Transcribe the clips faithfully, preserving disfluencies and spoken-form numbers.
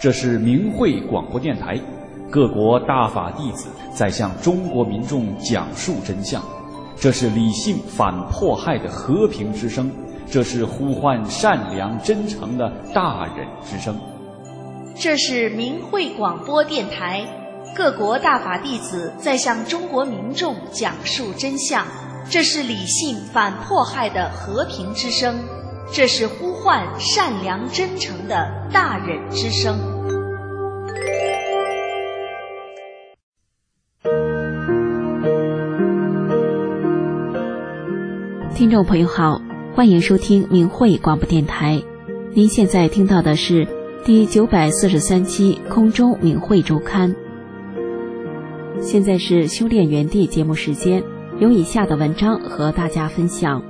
这是明慧广播电台，各国大法弟子在向中国民众讲述真相。这是理性反迫害的和平之声，这是呼唤善良真诚的大忍之声。 这是明慧广播电台，各国大法弟子在向中国民众讲述真相。这是理性反迫害的和平之声，这是呼唤善良真诚的大忍之声。 听众朋友好，欢迎收听明慧广播电台。您现在听到的是第九百四十三期空中明慧周刊。现在是修炼园地节目时间，有以下的文章和大家分享。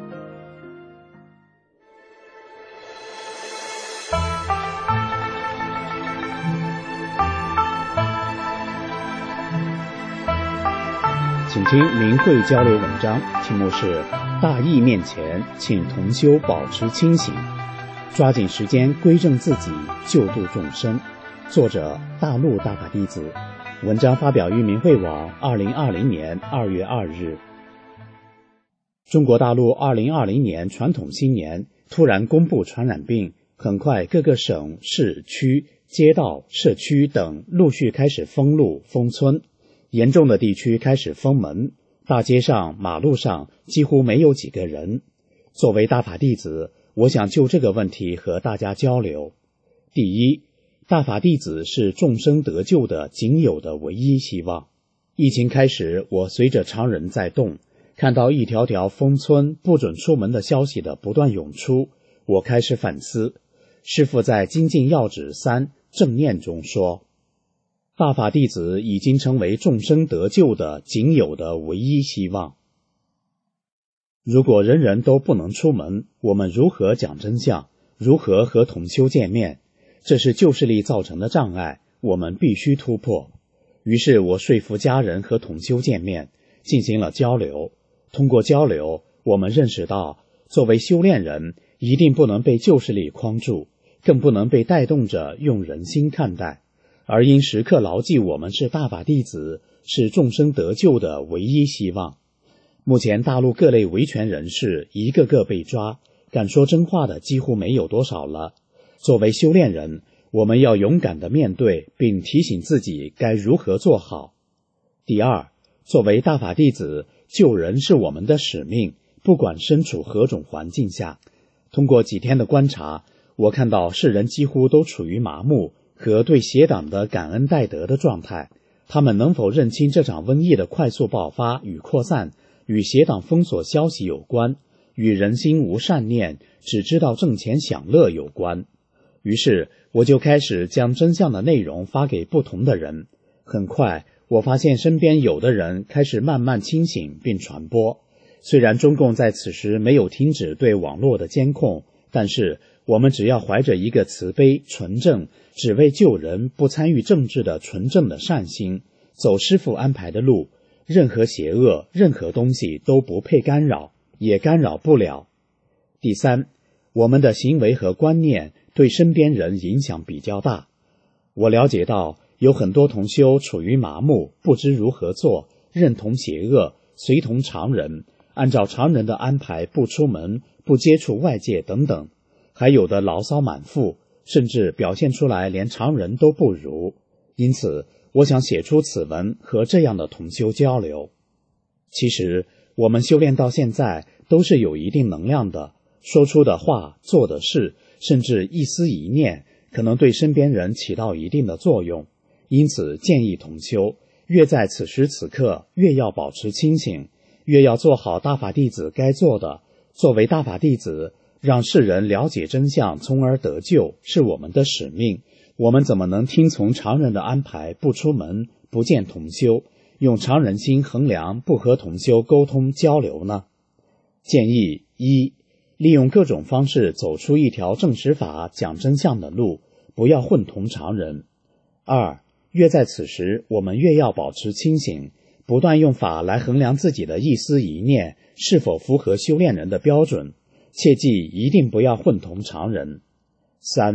请听明慧交流文章，题目是大义面前，请同修保持清醒，抓紧时间归正自己，救度众生。作者大陆大法弟子，文章发表于明慧网二零二零年二月二日。中国大陆二零二零年传统新年突然公布传染病，很快各个省、市、区、街道、社区等陆续开始封路、封村，严重的地区开始封门，大街上、马路上几乎没有几个人。作为大法弟子，我想就这个问题和大家交流。第一，大法弟子是众生得救的仅有的唯一希望。疫情开始，我随着常人在动，看到一条条封村、不准出门的消息的不断涌出，我开始反思。师父在《精进要旨三正念》中说，大法弟子已经成为众生得救的仅有的唯一希望。如果人人都不能出门，我们如何讲真相？如何和同修见面？这是旧势力造成的障碍，我们必须突破。于是我说服家人和同修见面，进行了交流。通过交流，我们认识到，作为修炼人，一定不能被旧势力框住，更不能被带动着用人心看待，而应时刻牢记我们是大法弟子，是众生得救的唯一希望。目前大陆各类维权人士一个个被抓，敢说真话的几乎没有多少了。作为修炼人，我们要勇敢地面对，并提醒自己该如何做好。第二，作为大法弟子，救人是我们的使命，不管身处何种环境下。通过几天的观察，我看到世人几乎都处于麻木和对邪党的感恩戴德的状态。他们能否认清这场瘟疫的快速爆发与扩散与邪党封锁消息有关，与人心无善念，只知道挣钱享乐有关。于是我就开始将真相的内容发给不同的人。很快我发现身边有的人开始慢慢清醒并传播。虽然中共在此时没有停止对网络的监控，但是我们只要怀着一个慈悲、纯正、只为救人、不参与政治的纯正的善心，走师父安排的路，任何邪恶、任何东西都不配干扰，也干扰不了。第三，我们的行为和观念对身边人影响比较大。我了解到有很多同修处于麻木，不知如何做，认同邪恶，随同常人，按照常人的安排不出门，不接触外界等等，还有的牢骚满腹，甚至表现出来连常人都不如。因此我想写出此文和这样的同修交流。其实我们修炼到现在都是有一定能量的，说出的话、做的事，甚至一丝一念，可能对身边人起到一定的作用。因此建议同修，越在此时此刻，越要保持清醒，越要做好大法弟子该做的。作为大法弟子，让世人了解真相，从而得救，是我们的使命。我们怎么能听从常人的安排，不出门，不见同修，用常人心衡量，不和同修沟通交流呢？建议一，利用各种方式走出一条正实法讲真相的路，不要混同常人。二，越在此时，我们越要保持清醒，不断用法来衡量自己的一丝一念是否符合修炼人的标准，切记一定不要混同常人。三，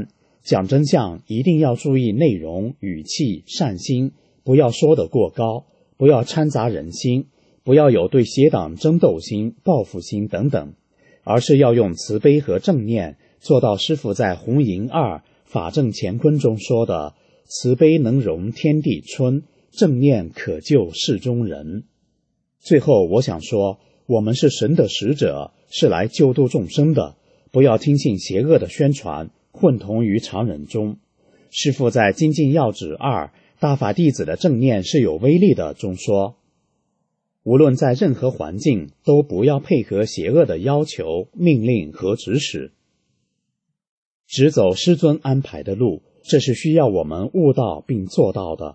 讲真相一定要注意内容、语气、善心，不要说得过高，不要掺杂人心，不要有对邪党争斗心、报复心等等，而是要用慈悲和正念，做到师父在《红银二法正乾坤》中说的慈悲能容天地春，正念可救世中人。最后我想说，我们是神的使者，是来救度众生的，不要听信邪恶的宣传，混同于常人中。师父在《精进要旨二大法弟子的正念是有威力的中说，无论在任何环境，都不要配合邪恶的要求、命令和指使，只走师尊安排的路，这是需要我们悟到并做到的。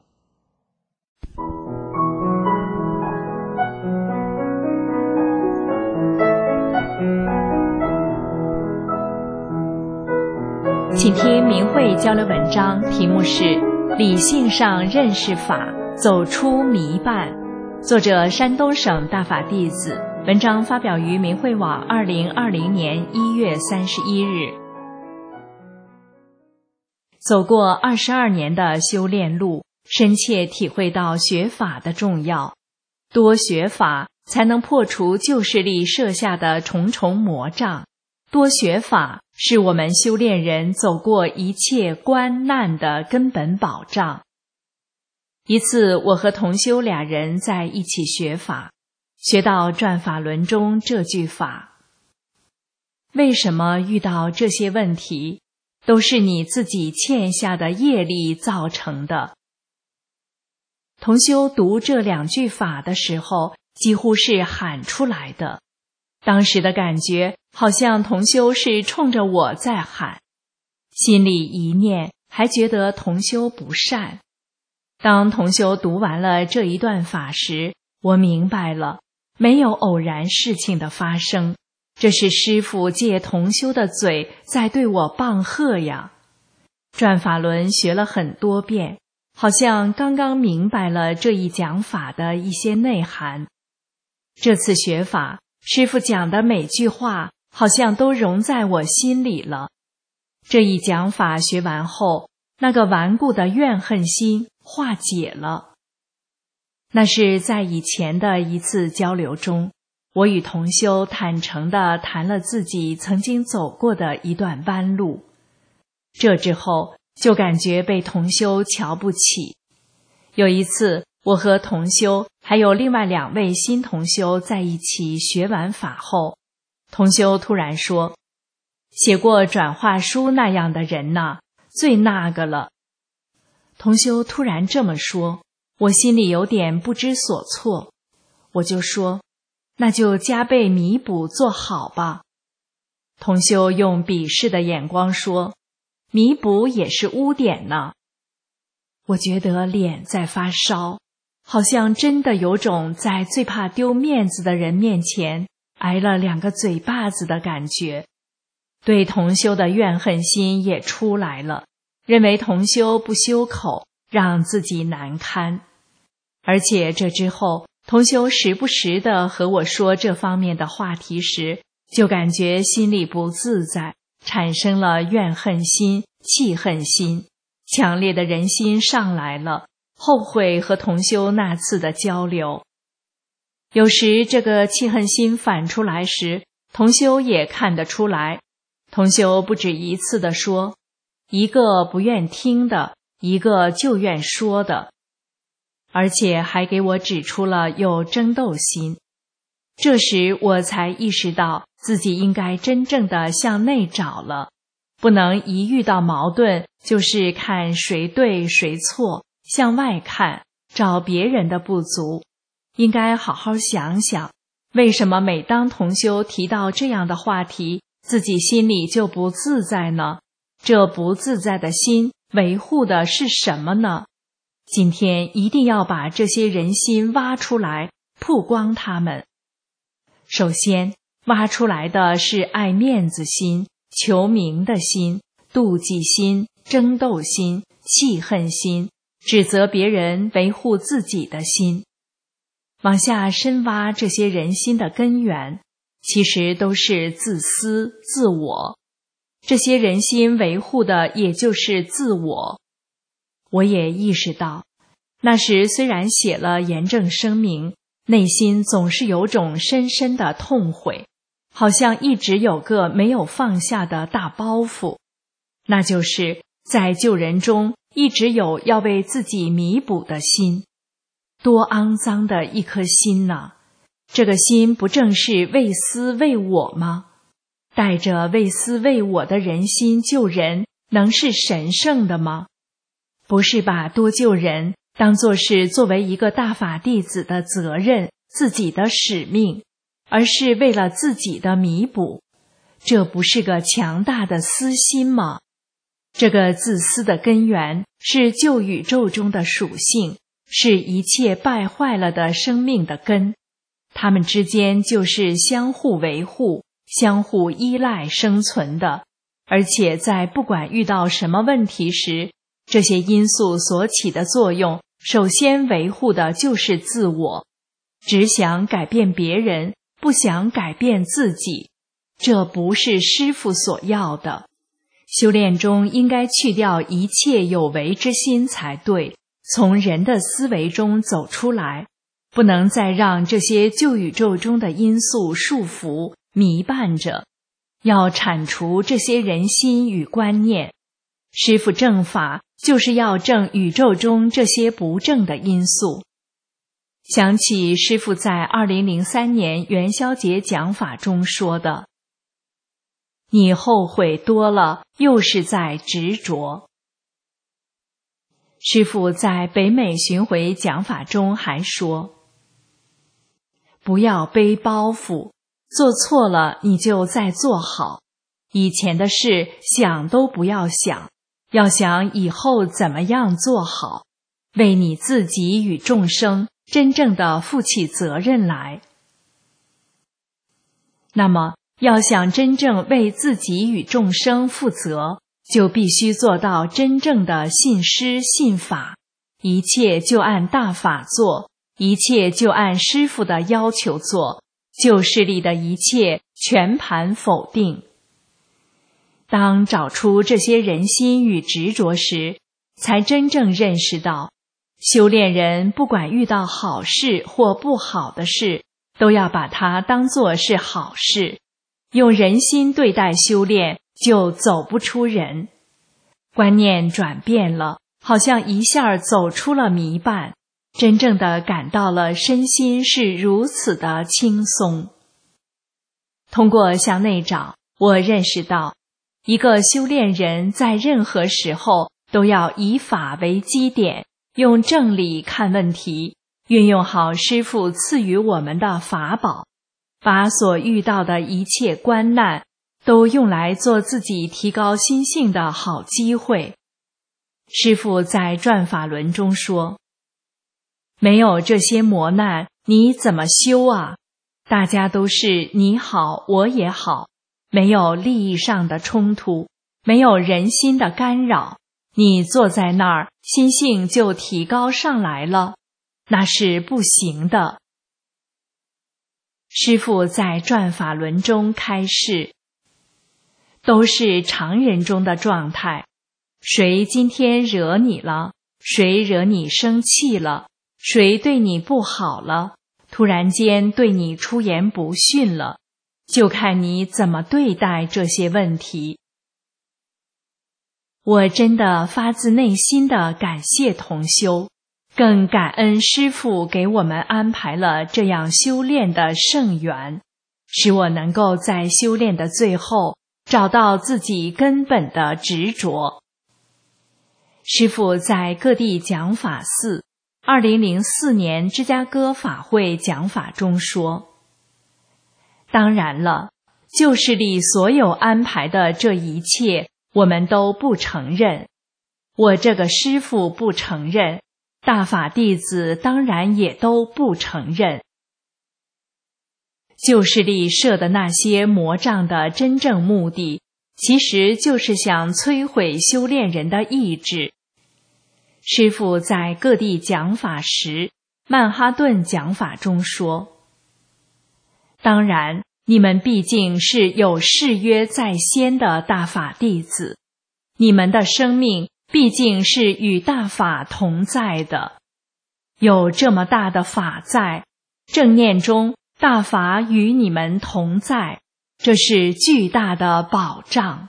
请听明慧交流文章，题目是《理性上认识法，走出迷绊》，作者山东省大法弟子，文章发表于明慧网二零二零年一月三十一日。走过二十二年的修炼路，深切体会到学法的重要，多学法才能破除旧势力设下的重重魔障，多学法是我们修炼人走过一切关难的根本保障。一次，我和同修俩人在一起学法，学到转法轮中这句法：为什么遇到这些问题，都是你自己欠下的业力造成的。同修读这两句法的时候，几乎是喊出来的。当时的感觉好像同修是冲着我在喊，心里一念还觉得同修不善。当同修读完了这一段法时，我明白了，没有偶然事情的发生，这是师父借同修的嘴在对我棒喝呀。转法轮学了很多遍，好像刚刚明白了这一讲法的一些内涵。这次学法，师父讲的每句话好像都融在我心里了。这一讲法学完后，那个顽固的怨恨心化解了。那是在以前的一次交流中，我与同修坦诚地谈了自己曾经走过的一段弯路。这之后就感觉被同修瞧不起。有一次，我和同修还有另外两位新同修在一起学完法后，同修突然说，写过转化书那样的人呐，最那个了。同修突然这么说，我心里有点不知所措。我就说，那就加倍弥补做好吧。同修用鄙视的眼光说，弥补也是污点呢。我觉得脸在发烧，好像真的有种在最怕丢面子的人面前挨了两个嘴巴子的感觉。对同修的怨恨心也出来了，认为同修不修口，让自己难堪。而且这之后，同修时不时地和我说这方面的话题时，就感觉心里不自在，产生了怨恨心、气恨心，强烈的人心上来了，后悔和同修那次的交流。有时这个气恨心反出来时，同修也看得出来。同修不止一次地说，一个不愿听的，一个就愿说的，而且还给我指出了有争斗心。这时我才意识到自己应该真正地向内找了，不能一遇到矛盾就是看谁对谁错，向外看，找别人的不足。应该好好想想，为什么每当同修提到这样的话题，自己心里就不自在呢？这不自在的心维护的是什么呢？今天一定要把这些人心挖出来，曝光他们。首先，挖出来的是爱面子心、求名的心、妒忌心、争斗心、气恨心、指责别人、维护自己的心。往下深挖这些人心的根源，其实都是自私、自我。 这些人心维护的也就是自我。我也意识到，那时虽然写了严正声明，内心总是有种深深的痛悔，好像一直有个没有放下的大包袱，那就是在救人中一直有要为自己弥补的心。多肮脏的一颗心呐！这个心不正是为私为我吗？带着为私为我的人心救人，能是神圣的吗？不是把多救人当作是作为一个大法弟子的责任，自己的使命，而是为了自己的弥补，这不是个强大的私心吗？这个自私的根源是旧宇宙中的属性，是一切败坏了的生命的根，它们之间就是相互维护、相互依赖生存的，而且在不管遇到什么问题时，这些因素所起的作用，首先维护的就是自我，只想改变别人，不想改变自己，这不是师父所要的。修炼中应该去掉一切有为之心才对，从人的思维中走出来，不能再让这些旧宇宙中的因素束缚、弥漫着，要铲除这些人心与观念。师父正法就是要正宇宙中这些不正的因素。想起师父在二零零三年元宵节讲法中说的，你后悔多了，又是在执着。师父在北美巡回讲法中还说，不要背包袱，做错了你就再做好，以前的事想都不要想，要想以后怎么样做好，为你自己与众生真正的负起责任来。那么要想真正为自己与众生负责，就必须做到真正的信师信法，一切就按大法做，一切就按师父的要求做，旧势力的一切全盘否定。当找出这些人心与执着时，才真正认识到，修炼人不管遇到好事或不好的事，都要把它当作是好事，用人心对待修炼，就走不出人。观念转变了，好像一下走出了迷绊，真正的感到了身心是如此的轻松。通过向内找，我认识到，一个修炼人在任何时候都要以法为基点，用正理看问题，运用好师父赐予我们的法宝，把所遇到的一切关难都用来做自己提高心性的好机会。师父在转法轮中说，没有这些磨难，你怎么修啊？大家都是你好我也好，没有利益上的冲突，没有人心的干扰，你坐在那儿，心性就提高上来了，那是不行的。师父在转法轮中开示，都是常人中的状态，谁今天惹你了，谁惹你生气了，谁对你不好了，突然间对你出言不逊了，就看你怎么对待这些问题。我真的发自内心的感谢同修，更感恩师父给我们安排了这样修炼的圣缘，使我能够在修炼的最后找到自己根本的执着。师父在各地讲法寺，二零零四年芝加哥法会讲法中说，当然了，旧势力所有安排的这一切我们都不承认，我这个师父不承认，大法弟子当然也都不承认。旧势力设的那些魔障的真正目的，其实就是想摧毁修炼人的意志。师父在各地讲法时，曼哈顿讲法中说，当然你们毕竟是有誓约在先的大法弟子，你们的生命毕竟是与大法同在的。有这么大的法在，正念中大法与你们同在，这是巨大的保障。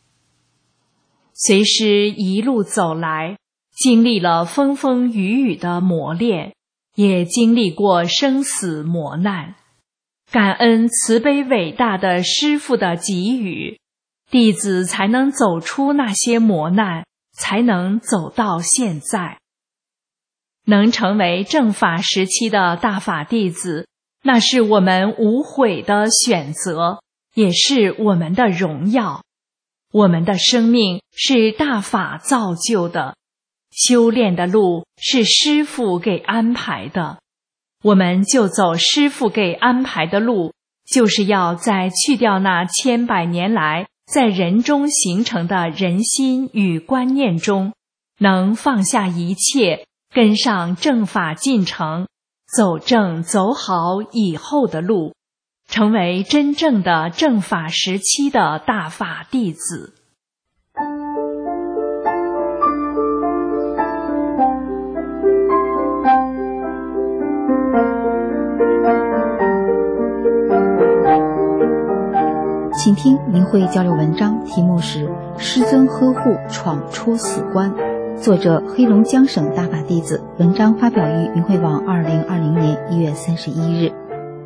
随师一路走来，经历了风风雨雨的磨练，也经历过生死磨难。感恩慈悲伟大的师父的给予，弟子才能走出那些磨难，才能走到现在。能成为正法时期的大法弟子，那是我们无悔的选择，也是我们的荣耀。我们的生命是大法造就的，修炼的路是师父给安排的，我们就走师父给安排的路，就是要在去掉那千百年来在人中形成的人心与观念中，能放下一切，跟上正法进程，走正走好以后的路，成为真正的正法时期的大法弟子。 请听明慧交流文章，题目是《师尊呵护闯出死关》，作者黑龙江省大法弟子，文章发表于明慧网二零二零年一月三十一日。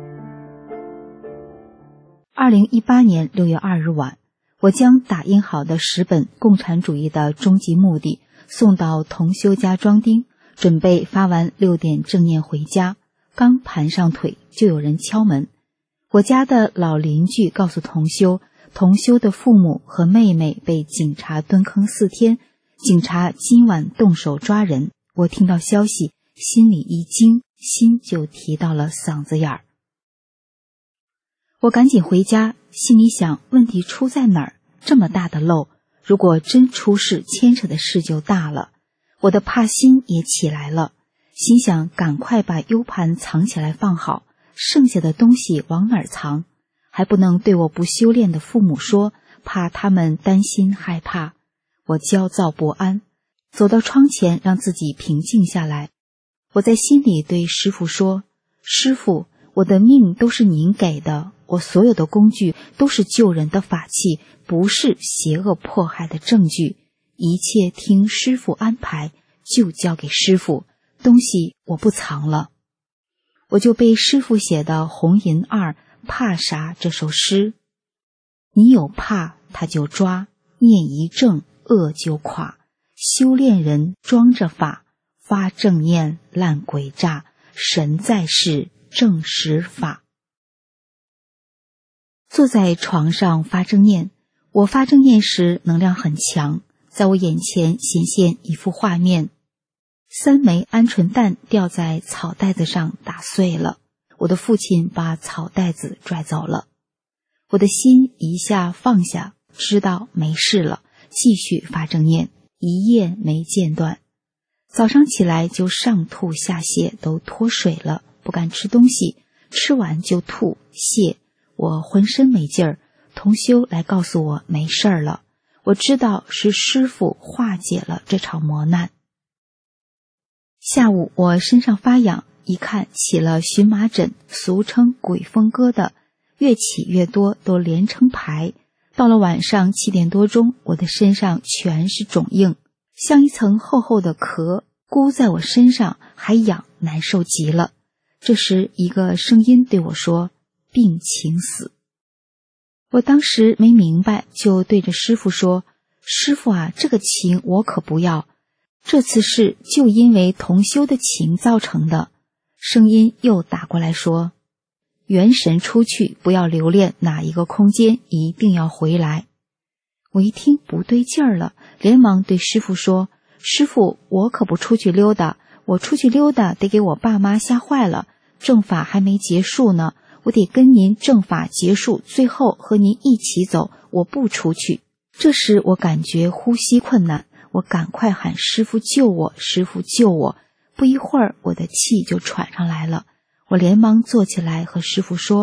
二零一八年六月二日晚，我将打印好的十本《共产主义的终极目的》送到同修家装订，准备发完六点正念回家，刚盘上腿就有人敲门。我家的老邻居告诉同修，同修的父母和妹妹被警察蹲坑四天，警察今晚动手抓人。我听到消息，心里一惊，心就提到了嗓子眼儿。我赶紧回家，心里想，问题出在哪儿？这么大的漏，如果真出事，牵扯的事就大了。我的怕心也起来了，心想赶快把 U 盘藏起来放好，剩下的东西往哪儿藏？还不能对我不修炼的父母说，怕他们担心害怕。我焦躁不安，走到窗前让自己平静下来。我在心里对师父说，师父，我的命都是您给的，我所有的工具都是救人的法器，不是邪恶迫害的证据，一切听师父安排，就交给师父，东西我不藏了。我就背师父写的红银二怕啥这首诗，你有怕他就抓，念一正恶就垮，修炼人装着法，发正念烂鬼诈，神在世正实法。坐在床上发正念，我发正念时能量很强，在我眼前显现一幅画面，三枚鹌鹑蛋掉在草袋子上打碎了，我的父亲把草袋子拽走了。我的心一下放下，知道没事了，继续发正念，一夜没间断。早上起来就上吐下泻，都脱水了，不敢吃东西，吃完就吐泻，我浑身没劲儿。同修来告诉我没事儿了，我知道是师父化解了这场磨难。下午我身上发痒，一看起了荨麻疹，俗称鬼风疙瘩，越起越多，都连成排。到了晚上七点多钟，我的身上全是肿硬，像一层厚厚的壳箍在我身上，还痒，难受极了。这时一个声音对我说，病情死。我当时没明白，就对着师父说，师父啊，这个情我可不要，这次事就因为同修的情造成的。声音又打过来说，元神出去，不要留恋哪一个空间，一定要回来。我一听不对劲儿了，连忙对师父说，师父，我可不出去溜达，我出去溜达得给我爸妈吓坏了，正法还没结束呢，我得跟您正法结束，最后和您一起走，我不出去。这时我感觉呼吸困难，我赶快喊师父救我，师父救我。不一会儿我的气就喘上来了，我连忙坐起来和师父说，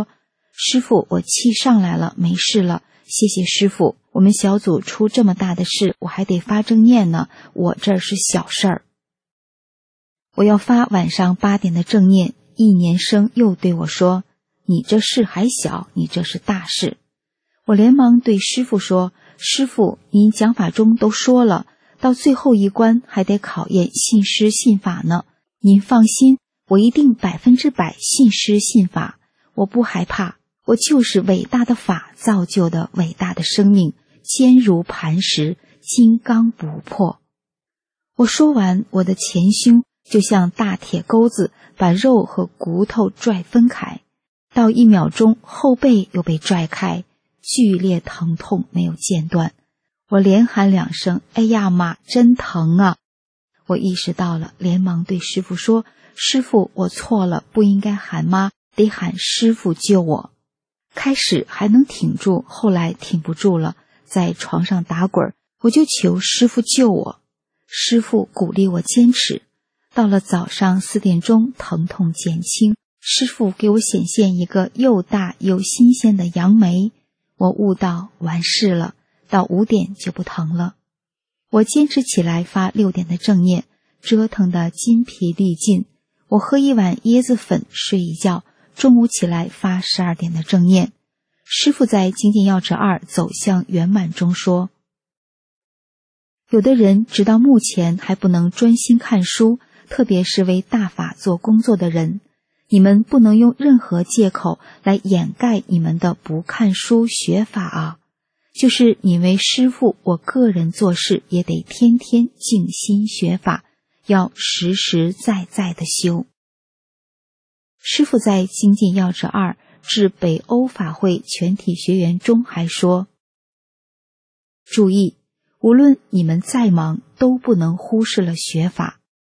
师父，我气上来了，没事了，谢谢师父。我们小组出这么大的事，我还得发正念呢，我这儿是小事儿。我要发晚上八点的正念，一年生又对我说，你这事还小，你这是大事。我连忙对师父说，师父，您讲法中都说了，到最后一关还得考验信师信法呢，您放心，我一定百分之百信师信法，我不害怕，我就是伟大的法造就的伟大的生命，坚如磐石，金刚不破。我说完，我的前胸就像大铁钩子把肉和骨头拽分开，到一秒钟后背又被拽开，剧烈疼痛没有间断。我连喊两声，哎呀妈，真疼啊！我意识到了，连忙对师父说，师父，我错了，不应该喊妈，得喊师父救我。开始还能挺住，后来挺不住了，在床上打滚，我就求师父救我。师父鼓励我坚持。到了早上四点钟，疼痛减轻，师父给我显现一个又大又新鲜的杨梅，我悟到完事了，到五点就不疼了。我坚持起来发六点的正念，折腾得筋疲力尽。我喝一碗椰子粉睡一觉，中午起来发十二点的正念。师父在《精进要旨二走向圆满》中说，有的人直到目前还不能专心看书，特别是为大法做工作的人，你们不能用任何借口来掩盖你们的不看书学法啊！就是你为师父，我个人做事也得天天静心学法，要实实在在的修。师父在《精进要旨二致北欧法会全体学员中还说，注意，无论你们再忙，都不能忽视了学法。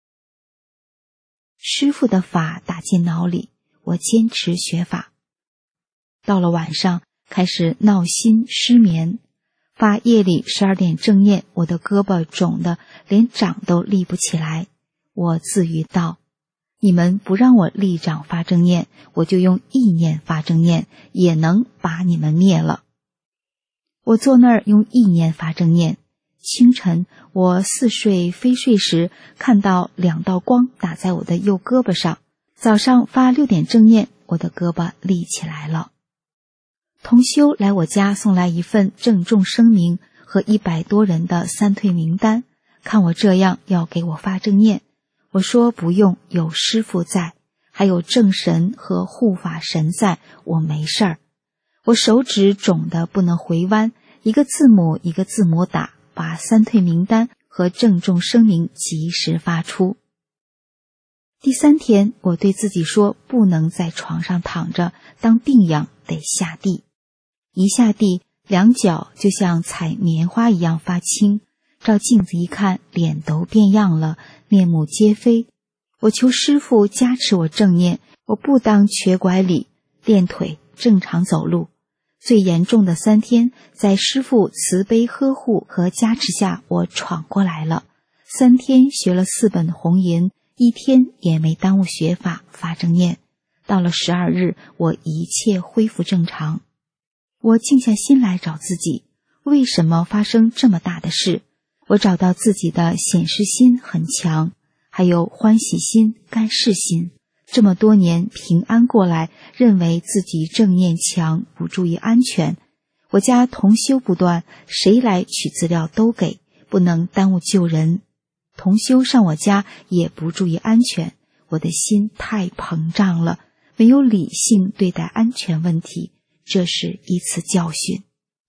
师父的法打进脑里，我坚持学法。到了晚上，开始闹心失眠，发夜里十二点正念，我的胳膊肿得连掌都立不起来。我自语道，你们不让我立掌发正念，我就用意念发正念，也能把你们灭了。我坐那儿用意念发正念。清晨，我似睡非睡时，看到两道光打在我的右胳膊上。早上发六点正念，我的胳膊立起来了。同修来我家送来一份郑重声明和一百多人的三退名单，看我这样要给我发正念，我说不用，有师父在，还有正神和护法神在，我没事儿。我手指肿得不能回弯，一个字母一个字母打，把三退名单和郑重声明及时发出。第三天，我对自己说，不能在床上躺着当病养，得下地。一下地，两脚就像采棉花一样发青，照镜子一看，脸都变样了，面目皆非。我求师父加持我正念，我不当瘸拐李，练腿正常走路。最严重的三天，在师父慈悲呵护和加持下，我闯过来了。三天学了四本红银，一天也没耽误学法发正念。到了十二日，我一切恢复正常。我静下心来找自己，为什么发生这么大的事？我找到自己的显示心很强，还有欢喜心、甘事心。这么多年平安过来，认为自己正念强，不注意安全。我家同修不断，谁来取资料都给，不能耽误救人。同修上我家也不注意安全，我的心太膨胀了，没有理性对待安全问题，这是一次教训。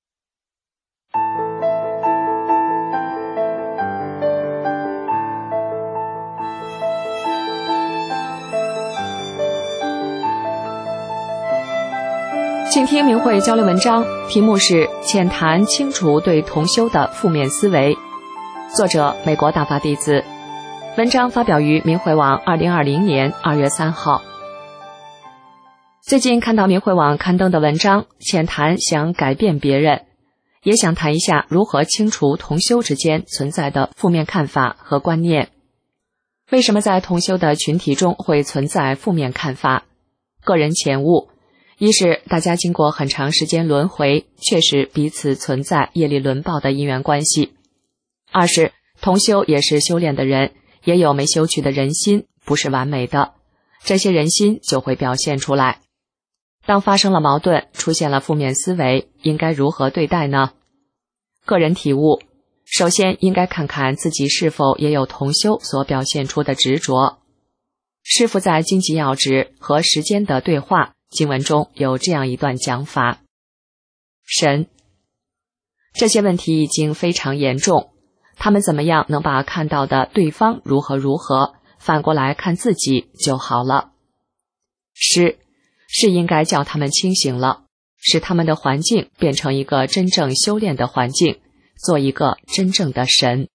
请听明慧交流文章，题目是浅谈清除对同修的负面思维，作者美国大法弟子，文章发表于明慧网二零二零年二月三号。最近看到明慧网刊登的文章，浅谈想改变别人，也想谈一下如何清除同修之间存在的负面看法和观念。为什么在同修的群体中会存在负面看法？个人前悟， 一是大家经过很长时间轮回，确实彼此存在业力轮报的因缘关系；二是同修也是修炼的人，也有没修去的人心，不是完美的，这些人心就会表现出来。当发生了矛盾，出现了负面思维，应该如何对待呢？个人体悟，首先应该看看自己是否也有同修所表现出的执着。师父在经济要旨和时间的对话经文中有这样一段讲法：神，这些问题已经非常严重，他们怎么样能把看到的对方如何如何反过来看自己就好了。师，是应该叫他们清醒了，使他们的环境变成一个真正修炼的环境，做一个真正的神。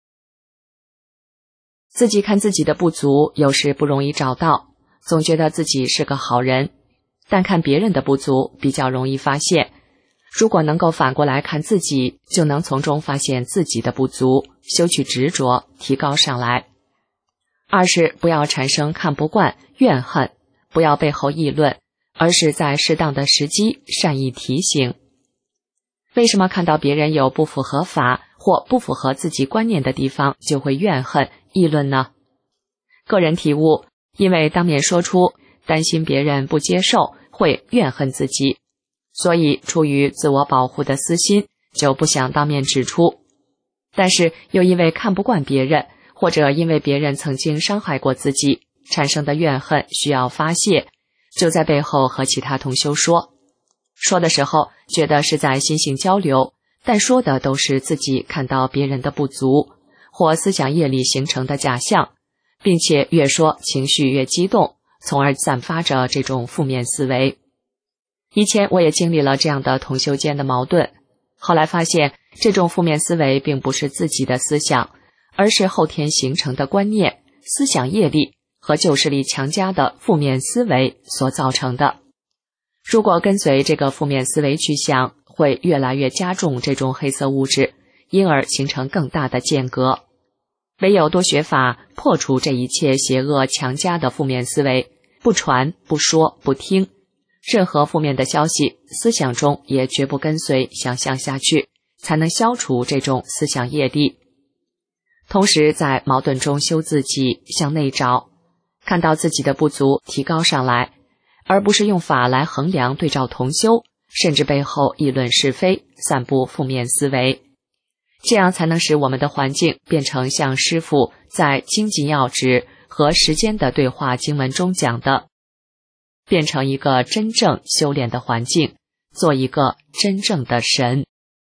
自己看自己的不足，有时不容易找到，总觉得自己是个好人，但看别人的不足比较容易发现。如果能够反过来看自己，就能从中发现自己的不足，修去执着，提高上来。二是不要产生看不惯、怨恨，不要背后议论，而是在适当的时机善意提醒。为什么看到别人有不符合法或不符合自己观念的地方就会怨恨议论呢？个人体悟，因为当面说出，担心别人不接受，会怨恨自己，所以出于自我保护的私心，就不想当面指出。但是又因为看不惯别人，或者因为别人曾经伤害过自己，产生的怨恨需要发泄，就在背后和其他同修说。说的时候觉得是在心性交流，但说的都是自己看到别人的不足，或思想业力形成的假象，并且越说情绪越激动，从而散发着这种负面思维。以前我也经历了这样的同修间的矛盾，后来发现这种负面思维并不是自己的思想，而是后天形成的观念、思想业力和旧势力强加的负面思维所造成的。如果跟随这个负面思维去想，会越来越加重这种黑色物质，因而形成更大的间隔。唯有多学法，破除这一切邪恶强加的负面思维，不传、不说、不听，任何负面的消息，思想中也绝不跟随想象下去，才能消除这种思想业力。同时在矛盾中修自己，向内找，看到自己的不足，提高上来，而不是用法来衡量对照同修，甚至背后议论是非，散布负面思维。这样才能使我们的环境变成像师父在经济要旨和时间的对话经文中讲的，变成一个真正修炼的环境，做一个真正的神。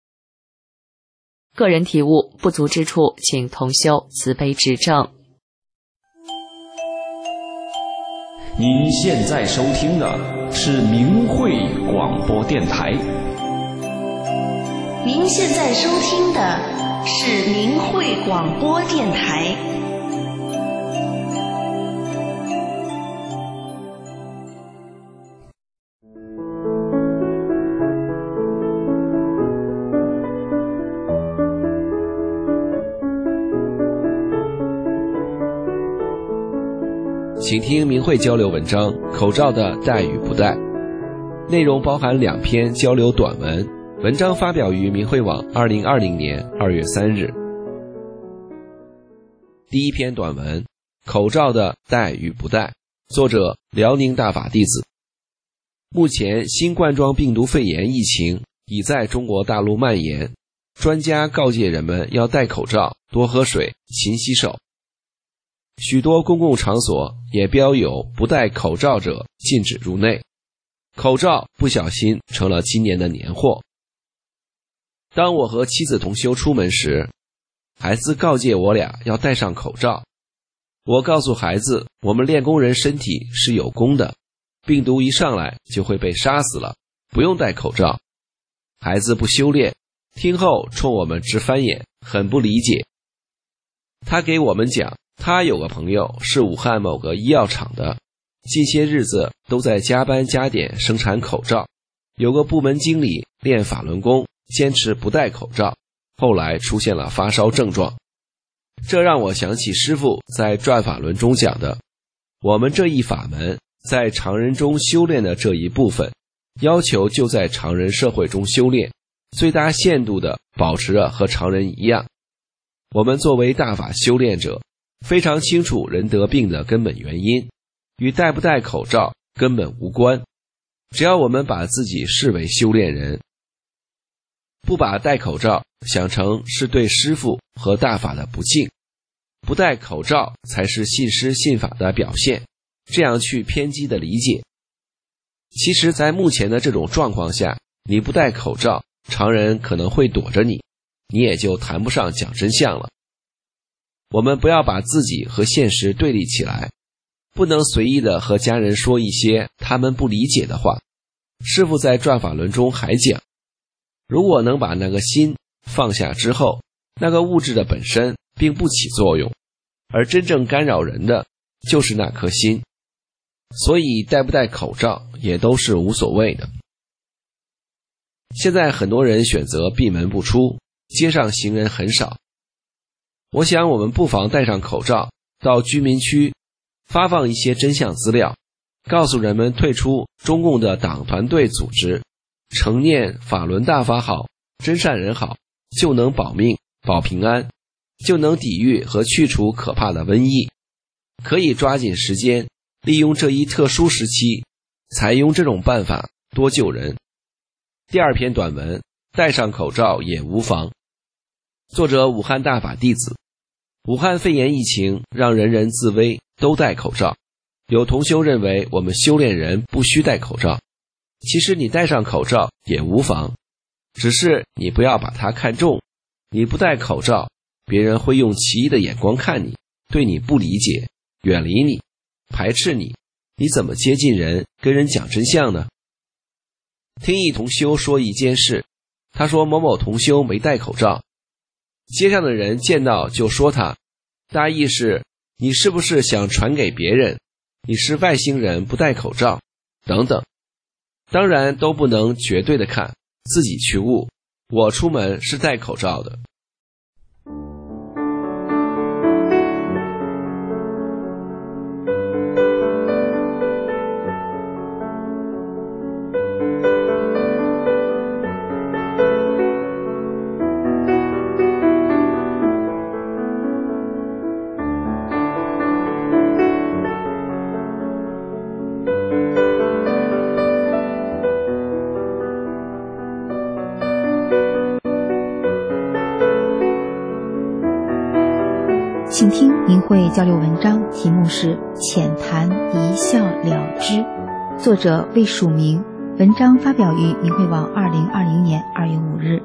个人体悟，不足之处请同修慈悲指正。 您现在收听的是明慧广播电台。 您现在收听的是明慧广播电台。 请听明慧交流文章《口罩的戴与不戴》，内容包含两篇交流短文，文章发表于明慧网二零二零年二月三日。第一篇短文《口罩的戴与不戴》，作者辽宁大法弟子。目前新冠状病毒肺炎疫情已在中国大陆蔓延，专家告诫人们要戴口罩，多喝水，勤洗手。许多公共场所也标有不戴口罩者禁止入内，口罩不小心成了今年的年货。当我和妻子同修出门时，孩子告诫我俩要戴上口罩。我告诉孩子，我们练功人身体是有功的，病毒一上来就会被杀死了，不用戴口罩。孩子不修炼，听后冲我们直翻眼，很不理解。他给我们讲，他有个朋友是武汉某个医药厂的，近些日子都在加班加点生产口罩。有个部门经理练法轮功，坚持不戴口罩，后来出现了发烧症状。这让我想起师父在转法轮中讲的，我们这一法门在常人中修炼的这一部分， 要求就在常人社会中修炼，最大限度地保持着和常人一样。我们作为大法修炼者，非常清楚人得病的根本原因，与戴不戴口罩根本无关。只要我们把自己视为修炼人，不把戴口罩想成是对师父和大法的不敬，不戴口罩才是信师信法的表现，这样去偏激的理解。其实在目前的这种状况下，你不戴口罩，常人可能会躲着你，你也就谈不上讲真相了。我们不要把自己和现实对立起来，不能随意的和家人说一些他们不理解的话。师父在转法轮中还讲，如果能把那个心放下之后，那个物质的本身并不起作用，而真正干扰人的就是那颗心。所以戴不戴口罩也都是无所谓的。现在很多人选择闭门不出，街上行人很少。我想我们不妨戴上口罩，到居民区发放一些真相资料，告诉人们退出中共的党团队组织，诚念法轮大法好，真善人好，就能保命保平安，就能抵御和去除可怕的瘟疫。可以抓紧时间，利用这一特殊时期，采用这种办法多救人。第二篇短文，戴上口罩也无妨。作者武汉大法弟子。武汉肺炎疫情让人人自危，都戴口罩。有同修认为我们修炼人不需戴口罩，其实你戴上口罩也无妨，只是你不要把它看重。你不戴口罩，别人会用奇异的眼光看你，对你不理解，远离你，排斥你，你怎么接近人，跟人讲真相呢？听一同修说一件事，他说某某同修没戴口罩，街上的人见到就说他，大意是你是不是想传给别人，你是外星人不戴口罩等等。当然都不能绝对的看，自己去悟。我出门是戴口罩的。 请听明慧交流文章，题目是《浅谈一笑了之》，作者未署名，文章发表于明慧网二零二零年二月五日。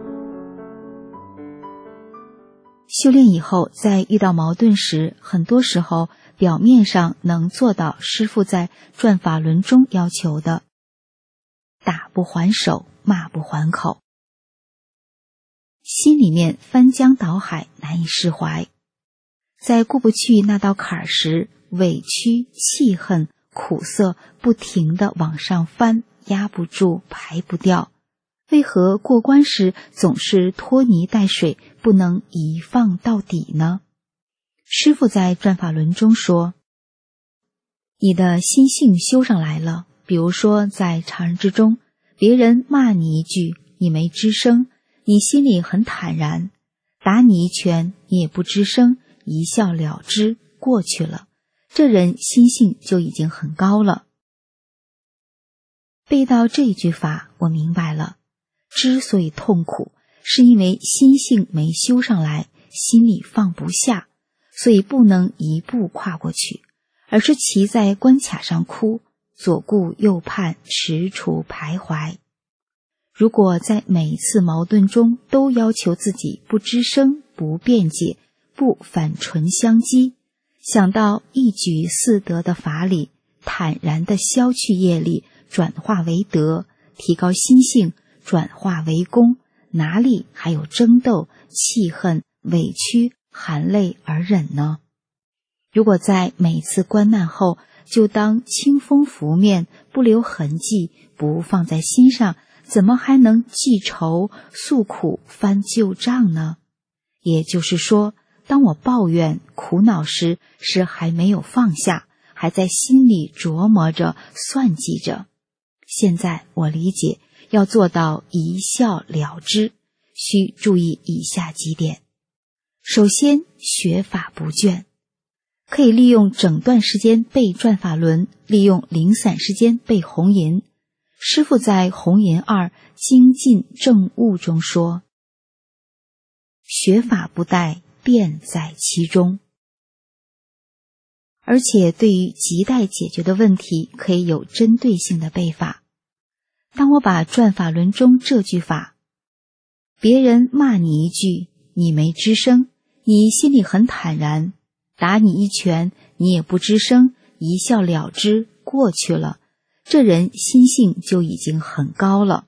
修炼以后，在遇到矛盾时，很多时候表面上能做到师父在转法轮中要求的打不还手，骂不还口，心里面翻江倒海，难以释怀。在过不去那道坎儿时，委屈、气恨、苦涩不停地往上翻，压不住，排不掉。为何过关时总是拖泥带水，不能一放到底呢？师父在转法轮中说，你的心性修上来了，比如说在常人之中，别人骂你一句，你没吱声，你心里很坦然；打你一拳，你也不吱声，一笑了之，过去了，这人心性就已经很高了。背到这一句法，我明白了，之所以痛苦，是因为心性没修上来，心里放不下，所以不能一步跨过去，而是骑在关卡上哭，左顾右盼，踟蹰徘徊。如果在每一次矛盾中都要求自己不吱声，不辩解，不反唇相讥，想到一举四得的法理，坦然地消去业力，转化为德，提高心性，转化为功，哪里还有争斗、气恨、委屈、含泪而忍呢？如果在每次关难后就当清风拂面，不留痕迹，不放在心上，怎么还能记仇、诉苦、翻旧账呢？也就是说，当我抱怨苦恼时，是还没有放下，还在心里琢磨着算计着。 现在我理解，要做到一笑了之，需注意以下几点。首先，学法不倦，可以利用整段时间背转法轮，利用零散时间背红吟。师父在红吟二精进正悟中说，学法不殆，便在其中。而且对于亟待解决的问题，可以有针对性的背法。当我把转法轮中这句法，别人骂你一句，你没吱声，你心里很坦然，打你一拳，你也不吱声，一笑了之，过去了，这人心性就已经很高了。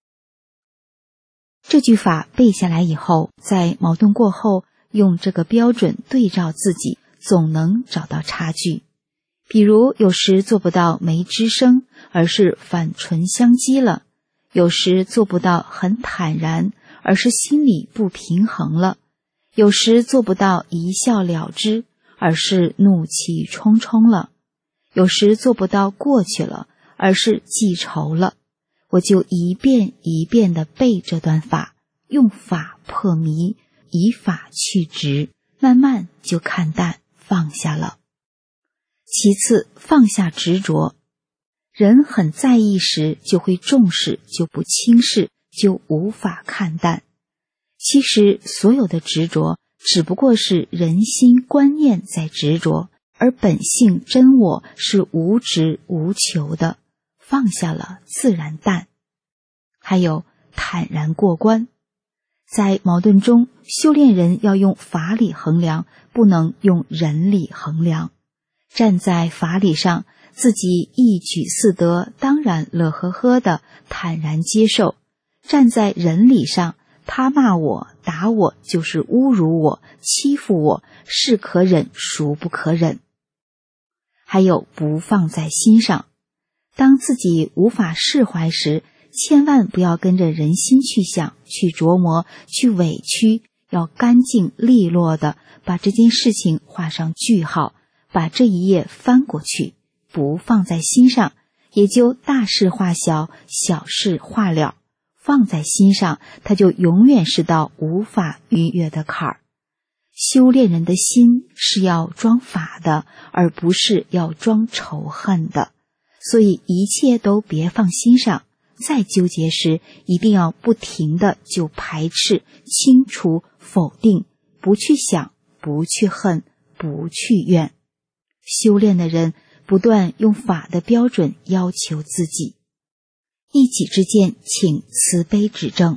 这句法背下来以后，在矛盾过后，用这个标准对照自己，总能找到差距。比如有时做不到没吱声，而是反唇相讥了；有时做不到很坦然，而是心里不平衡了；有时做不到一笑了之，而是怒气冲冲了；有时做不到过去了，而是记仇了。我就一遍一遍地背这段法，用法破迷，以法去执，慢慢就看淡放下了。其次，放下执着。人很在意时，就会重视，就不轻视，就无法看淡。其实所有的执着只不过是人心观念在执着，而本性真我是无执无求的，放下了自然淡。还有坦然过关。在矛盾中，修炼人要用法理衡量，不能用人理衡量。站在法理上，自己一举四得，当然乐呵呵的坦然接受；站在人理上，他骂我打我就是侮辱我欺负我，是可忍孰不可忍。还有不放在心上。当自己无法释怀时，千万不要跟着人心去想，去琢磨，去委屈，要干净利落的把这件事情画上句号，把这一页翻过去，不放在心上，也就大事化小，小事化了。放在心上，它就永远是道无法逾越的坎儿。修炼人的心是要装法的，而不是要装仇恨的，所以一切都别放心上。再纠结时，一定要不停的就排斥、清除、否定，不去想，不去恨，不去怨。修炼的人不断用法的标准要求自己。一己之见，请慈悲指正。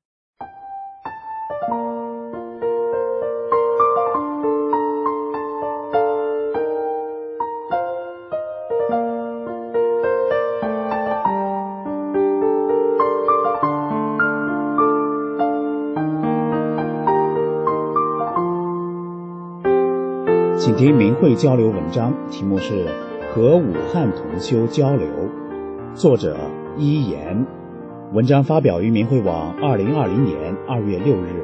请听明慧交流文章，题目是《和武汉同修交流》，作者一言。文章发表于明慧网二零二零年二月六日。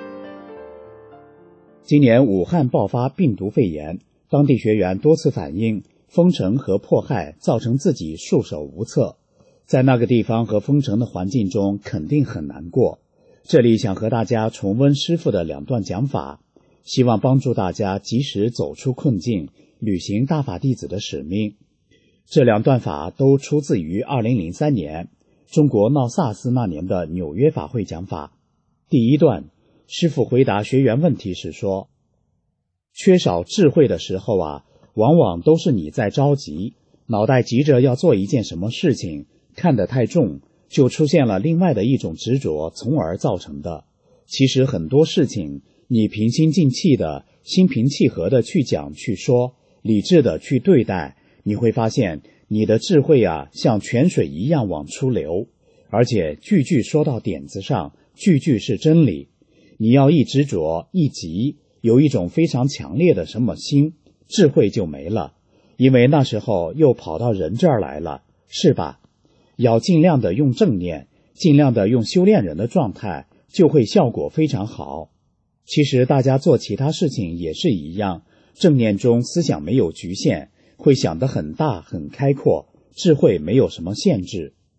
今年武汉爆发病毒肺炎，当地学员多次反映封城和迫害造成自己束手无策，在那个地方和封城的环境中肯定很难过。这里想和大家重温师父的两段讲法，希望帮助大家及时走出困境，履行大法弟子的使命。这两段法都出自于二零零三年中国闹萨斯那年的纽约法会讲法。第一段，师父回答学员问题时说，缺少智慧的时候啊，往往都是你在着急，脑袋急着要做一件什么事情，看得太重，就出现了另外的一种执着，从而造成的。其实很多事情你平心静气的、心平气和的去讲去说，理智的去对待，你会发现你的智慧啊，像泉水一样往出流，而且句句说到点子上，句句是真理。你要一执着一急，有一种非常强烈的什么心，智慧就没了，因为那时候又跑到人这儿来了，是吧？要尽量的用正念，尽量的用修炼人的状态，就会效果非常好。其实大家做其他事情也是一样，正念中思想没有局限，会想得很大很开阔，智慧没有什么限制。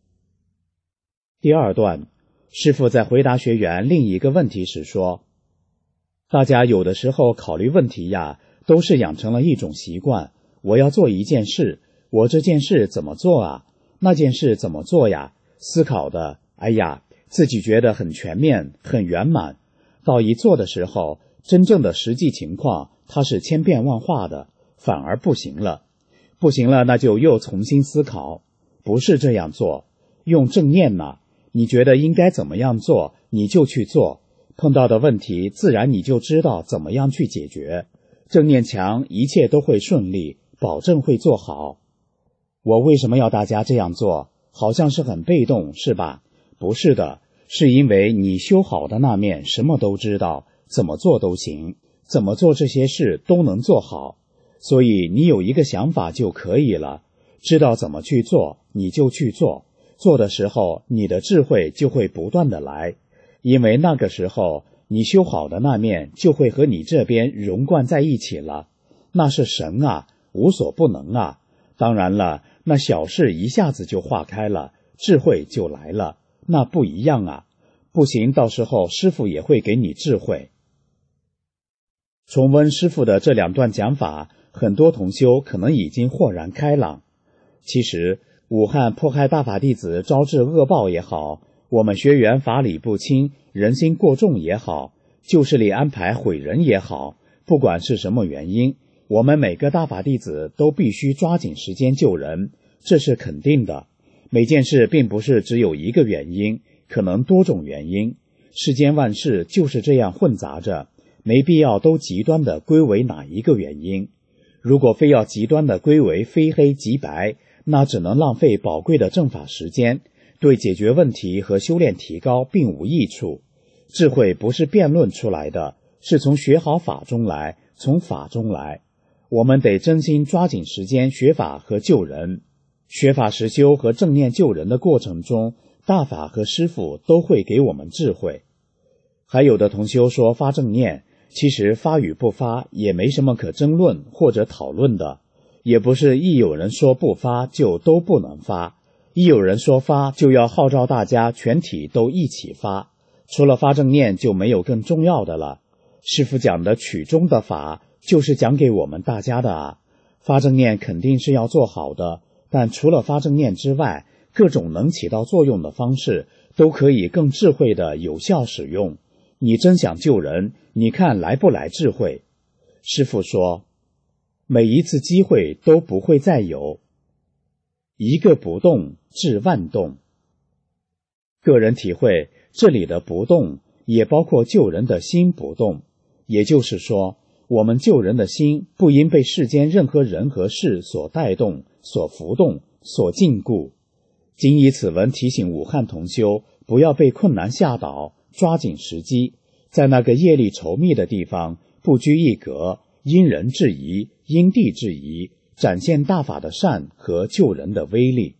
第二段，师父在回答学员另一个问题时说，大家有的时候考虑问题呀，都是养成了一种习惯，我要做一件事，我这件事怎么做啊？那件事怎么做呀？思考的，哎呀，自己觉得很全面，很圆满，到一做的时候，真正的实际情况它是千变万化的，反而不行了。不行了，那就又重新思考，不是这样做，用正念呐，你觉得应该怎么样做，你就去做，碰到的问题自然你就知道怎么样去解决。正念强，一切都会顺利，保证会做好。我为什么要大家这样做？好像是很被动，是吧？不是的，是因为你修好的那面什么都知道，怎么做都行，怎么做这些事都能做好，所以你有一个想法就可以了，知道怎么去做，你就去做。做的时候，你的智慧就会不断的来，因为那个时候你修好的那面就会和你这边融贯在一起了，那是神啊，无所不能啊。当然了，那小事一下子就化开了，智慧就来了，那不一样啊。不行，到时候师父也会给你智慧。重温师父的这两段讲法，很多同修可能已经豁然开朗。其实武汉迫害大法弟子招致恶报也好，我们学员法理不清，人心过重也好，旧势力安排毁人也好，不管是什么原因，我们每个大法弟子都必须抓紧时间救人，这是肯定的。每件事并不是只有一个原因，可能多种原因，世间万事就是这样混杂着，没必要都极端的归为哪一个原因。如果非要极端的归为非黑即白，那只能浪费宝贵的正法时间，对解决问题和修炼提高并无益处。智慧不是辩论出来的，是从学好法中来，从法中来。我们得真心抓紧时间学法和救人。学法实修和正念救人的过程中，大法和师父都会给我们智慧。还有的同修说发正念，其实发与不发也没什么可争论或者讨论的，也不是一有人说不发就都不能发，一有人说发就要号召大家全体都一起发，除了发正念就没有更重要的了。师父讲的曲中的法就是讲给我们大家的啊，发正念肯定是要做好的，但除了发正念之外，各种能起到作用的方式都可以更智慧的有效使用。你真想救人，你看来不来智慧？师父说，每一次机会都不会再有，一个不动治万动。个人体会，这里的不动也包括救人的心不动，也就是说，我们救人的心不因被世间任何人和事所带动、所浮动、所禁锢。今以此文提醒武汉同修，不要被困难吓倒，抓紧时机，在那个业力稠密的地方不拘一格，因人制宜，因地制宜，展现大法的善和救人的威力。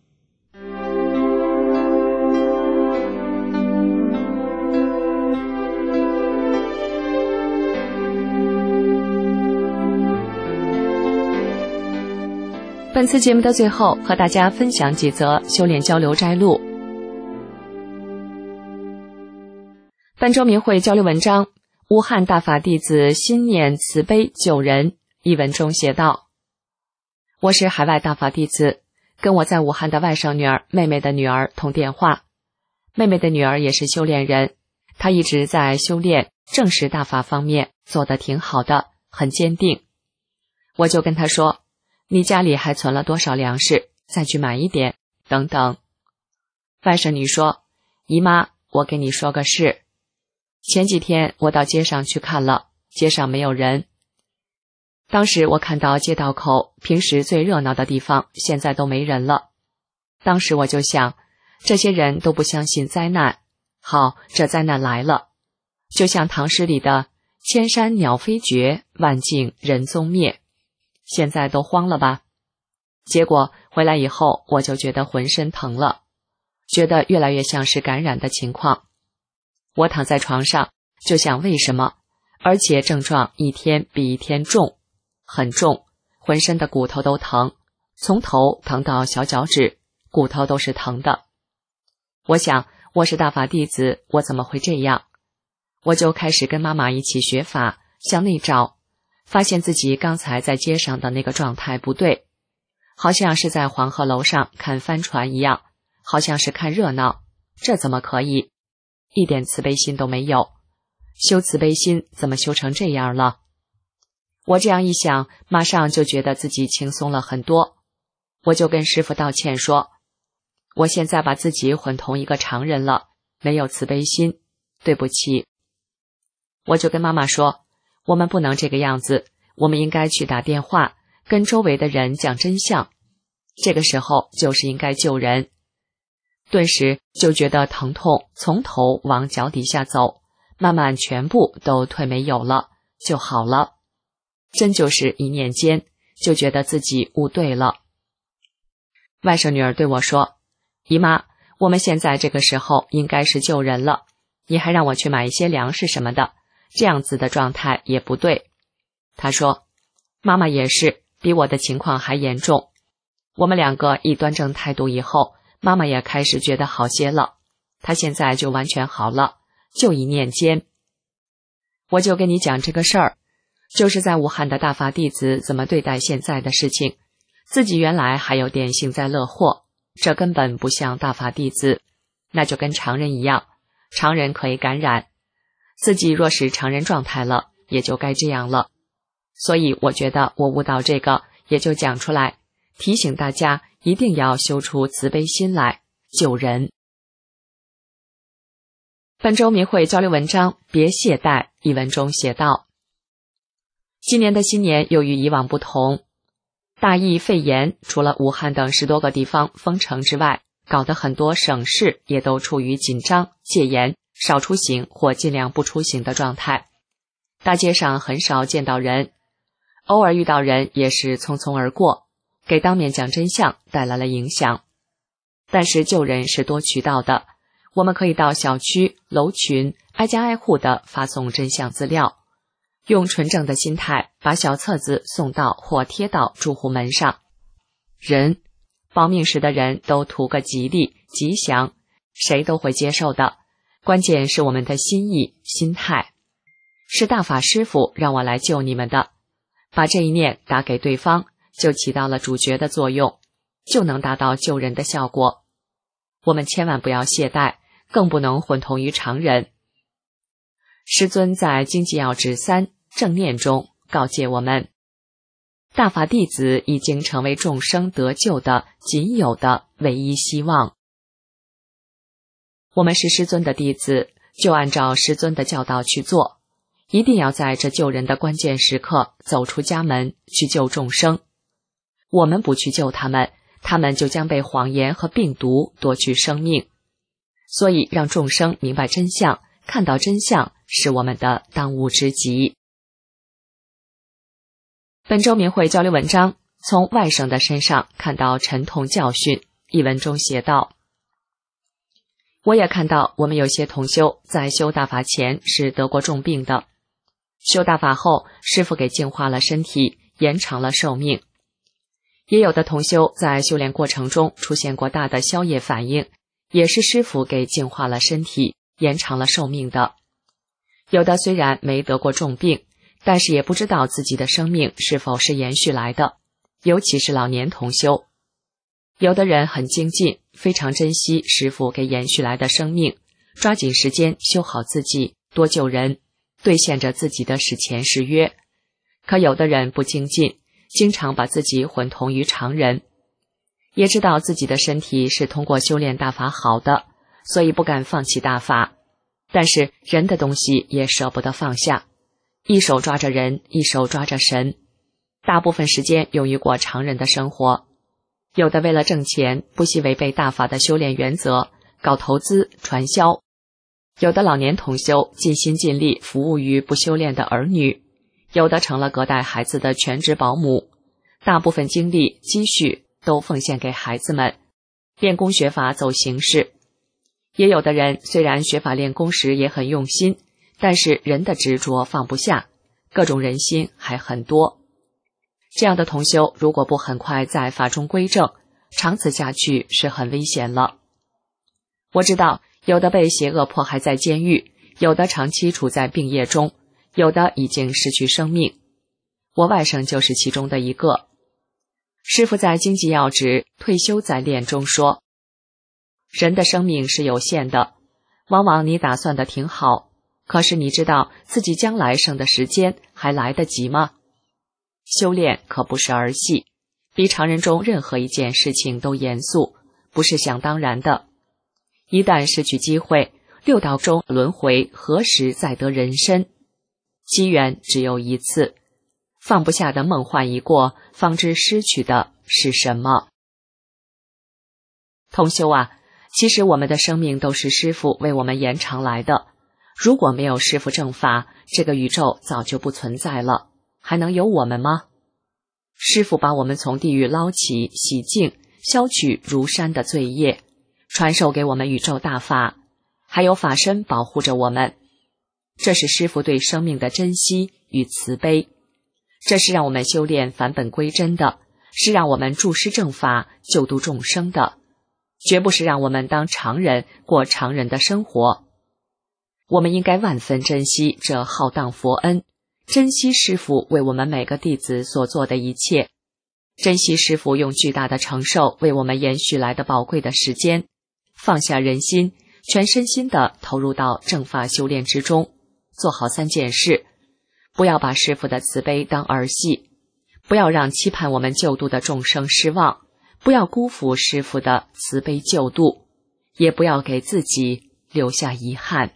本次节目的最后，和大家分享几则修炼交流摘录。本周明慧交流文章，武汉大法弟子心念慈悲救人。一文中写道：我是海外大法弟子，跟我在武汉的外甥女儿、妹妹的女儿通电话。妹妹的女儿也是修炼人，她一直在修炼正识大法方面做得挺好的，很坚定。我就跟她说，你家里还存了多少粮食，再去买一点，等等。外甥女说，姨妈，我跟你说个事。前几天我到街上去看了，街上没有人。当时我看到街道口平时最热闹的地方现在都没人了。当时我就想，这些人都不相信灾难，好，这灾难来了，就像唐诗里的千山鸟飞绝，万径人踪灭，现在都慌了吧。结果回来以后，我就觉得浑身疼了，觉得越来越像是感染的情况。我躺在床上就想为什么，而且症状一天比一天重，很重，浑身的骨头都疼，从头疼到小脚趾，骨头都是疼的。我想我是大法弟子，我怎么会这样？我就开始跟妈妈一起学法，向内找，发现自己刚才在街上的那个状态不对，好像是在黄鹤楼上看帆船一样，好像是看热闹，这怎么可以？一点慈悲心都没有，修慈悲心怎么修成这样了？我这样一想，马上就觉得自己轻松了很多。我就跟师父道歉说，我现在把自己混同一个常人了，没有慈悲心，对不起。我就跟妈妈说，我们不能这个样子，我们应该去打电话跟周围的人讲真相，这个时候就是应该救人。顿时就觉得疼痛从头往脚底下走，慢慢全部都退没有了，就好了。真就是一念间就觉得自己悟对了。外甥女儿对我说，姨妈，我们现在这个时候应该是救人了，你还让我去买一些粮食什么的，这样子的状态也不对。她说，妈妈也是，比我的情况还严重。我们两个一端正态度以后，妈妈也开始觉得好些了，她现在就完全好了，就一念间。我就跟你讲这个事儿，就是在武汉的大法弟子怎么对待现在的事情，自己原来还有点幸灾乐祸，这根本不像大法弟子，那就跟常人一样，常人可以感染，自己若是常人状态了，也就该这样了。所以我觉得我悟到这个，也就讲出来，提醒大家一定要修出慈悲心来，救人。本周明慧交流文章别懈怠一文中写道，今年的新年又与以往不同，大疫肺炎除了武汉等十多个地方封城之外，搞得很多省市也都处于紧张、戒严、少出行或尽量不出行的状态。大街上很少见到人，偶尔遇到人也是匆匆而过，给当面讲真相带来了影响。但是救人是多渠道的，我们可以到小区、楼群挨家挨户地发送真相资料，用纯正的心态把小册子送到或贴到住户门上。人保命时的人都图个吉利吉祥，谁都会接受的，关键是我们的心意心态。是大法师父让我来救你们的，把这一念打给对方，就起到了主角的作用，就能达到救人的效果。我们千万不要懈怠，更不能混同于常人。师尊在经济要旨三正念中告诫我们，大法弟子已经成为众生得救的仅有的唯一希望。我们是师尊的弟子，就按照师尊的教导去做，一定要在这救人的关键时刻走出家门去救众生。我们不去救他们，他们就将被谎言和病毒夺去生命。所以让众生明白真相，看到真相是我们的当务之急。本周明慧交流文章，从外甥的身上看到沉痛教训。一文中写道，我也看到我们有些同修在修大法前是得过重病的，修大法后师父给净化了身体，延长了寿命。也有的同修在修炼过程中出现过大的消业反应，也是师父给净化了身体，延长了寿命的。有的虽然没得过重病，但是也不知道自己的生命是否是延续来的，尤其是老年同修。有的人很精进，非常珍惜师父给延续来的生命，抓紧时间修好自己，多救人，兑现着自己的史前誓约。可有的人不精进，经常把自己混同于常人，也知道自己的身体是通过修炼大法好的，所以不敢放弃大法，但是人的东西也舍不得放下，一手抓着人，一手抓着神，大部分时间用于过常人的生活。有的为了挣钱，不惜违背大法的修炼原则，搞投资传销。有的老年同修尽心尽力服务于不修炼的儿女，有的成了隔代孩子的全职保姆，大部分精力积蓄都奉献给孩子们，练功学法走形式。也有的人虽然学法练功时也很用心，但是人的执着放不下，各种人心还很多。这样的同修如果不很快在法中归正，长此下去是很危险了。我知道有的被邪恶迫害在监狱，有的长期处在病业中，有的已经失去生命。我外甥就是其中的一个。师父在经济要旨退休在练中说，人的生命是有限的，往往你打算的挺好，可是你知道自己将来剩的时间还来得及吗？修炼可不是儿戏，比常人中任何一件事情都严肃，不是想当然的。一旦失去机会，六道中轮回何时再得人身？机缘只有一次，放不下的梦幻一过，方知失去的是什么。同修啊，其实我们的生命都是师父为我们延长来的，如果没有师父正法，这个宇宙早就不存在了，还能有我们吗？师父把我们从地狱捞起，洗净，消去如山的罪业，传授给我们宇宙大法，还有法身保护着我们。这是师父对生命的珍惜与慈悲，这是让我们修炼返本归真的，是让我们注师正法，救度众生的，绝不是让我们当常人过常人的生活。我们应该万分珍惜这浩荡佛恩，珍惜师父为我们每个弟子所做的一切，珍惜师父用巨大的承受为我们延续来的宝贵的时间，放下人心，全身心地投入到正法修炼之中，做好三件事：不要把师父的慈悲当儿戏，不要让期盼我们救度的众生失望，不要辜负师父的慈悲救度，也不要给自己留下遗憾。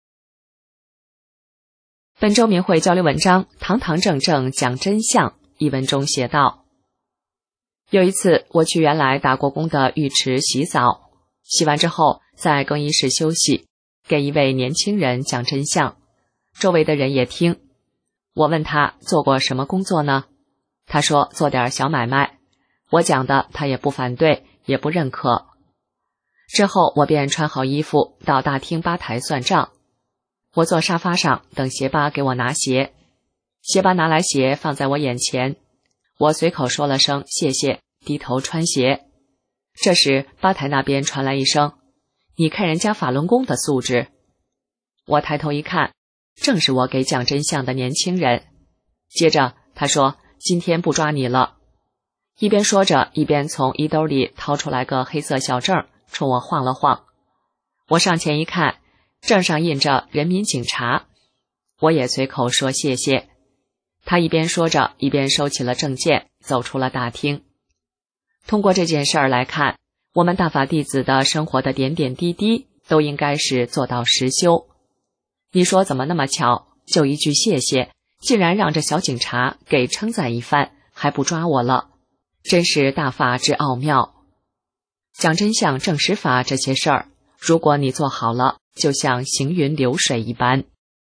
本周明慧交流文章，堂堂正正讲真相。一文中写道：有一次我去原来打过工的浴池洗澡，洗完之后在更衣室休息，给一位年轻人讲真相，周围的人也听。我问他做过什么工作呢？他说做点小买卖。我讲的他也不反对，也不认可。之后我便穿好衣服到大厅吧台算账。我坐沙发上等鞋吧给我拿鞋，鞋吧拿来鞋放在我眼前，我随口说了声谢谢，低头穿鞋。这时吧台那边传来一声：你看人家法轮功的素质。我抬头一看，正是我给讲真相的年轻人。接着他说：今天不抓你了。一边说着，一边从衣兜里掏出来个黑色小证，冲我晃了晃。我上前一看，证上印着人民警察。我也随口说谢谢。他一边说着，一边收起了证件，走出了大厅。通过这件事儿来看，我们大法弟子的生活的点点滴滴都应该是做到实修。你说怎么那么巧，就一句谢谢，竟然让这小警察给称赞一番，还不抓我了，真是大法之奥妙。讲真相证实法这些事儿，如果你做好了，就像行云流水一般。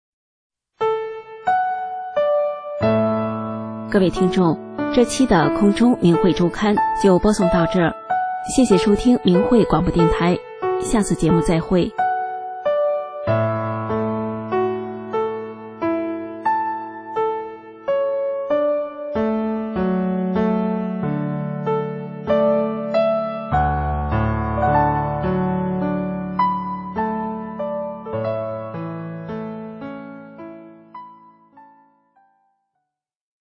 各位听众，这期的空中明慧周刊就播送到这儿，谢谢收听明慧广播电台，下次节目再会。